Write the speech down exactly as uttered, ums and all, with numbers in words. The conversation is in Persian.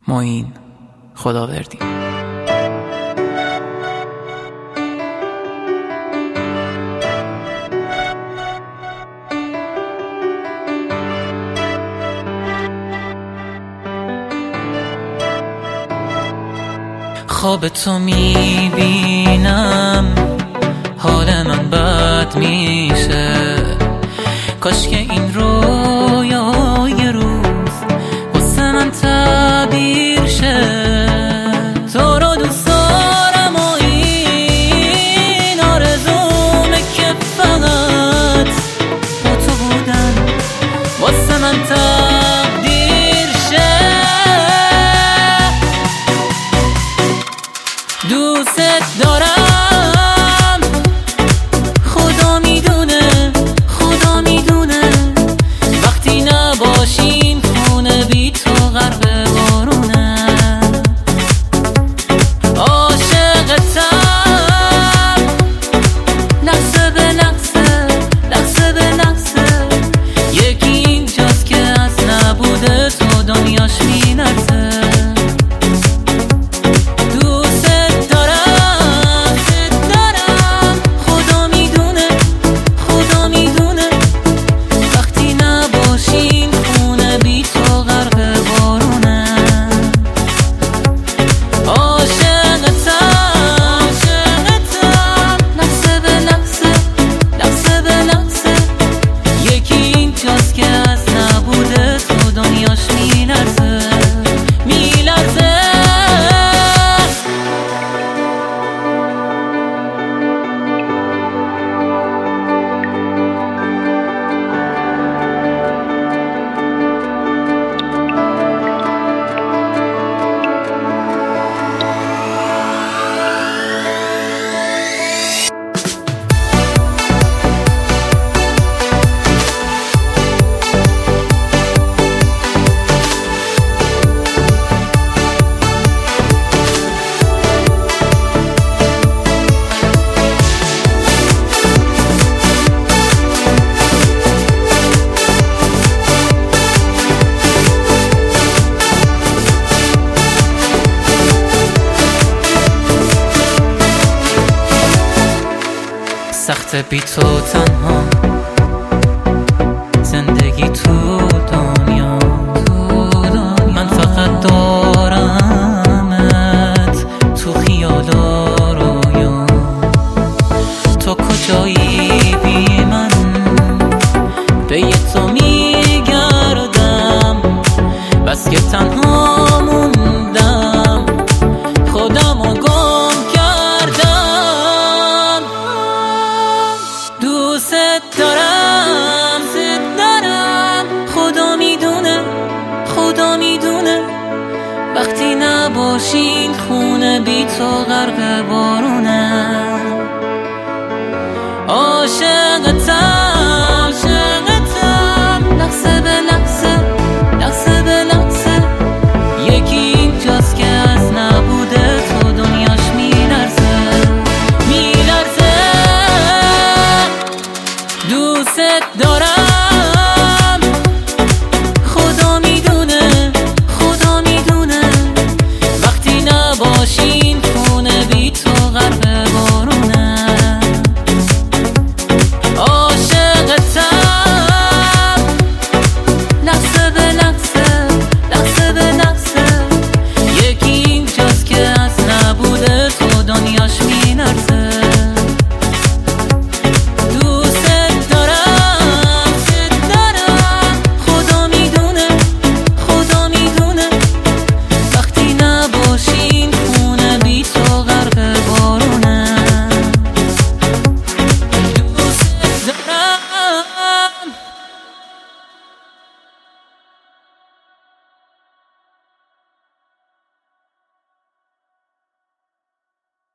معین خداوردی. خواب تو میبینم حال من بد میشه، کاش که این رویا یه روز واسه من تعبیر شه. تو رو دوست دارم و این آرزومه که فقط با تو بودن واسه من تقدیر شه. دوست دارم، خدا میدونه خدا میدونه وقتی نباشیم خونه بی تو غرق بارونه. عاشقتم لحظه به لحظه لحظه به لحظه، یکی اینجاست که از نبوده تو دنیاش میلرزه. سخت بی تو تنها زندگی تو دنیا, تو دنیا. من فقط دارمت تو خیال و رویا. تو کجایی بی من به یه تو میگردم، بس که تنها موندم خودمو گم کردم. دوست دارم دوست دارم خدا میدونه خدا میدونه وقتی نباشین خونه بی تو غرق بارونه.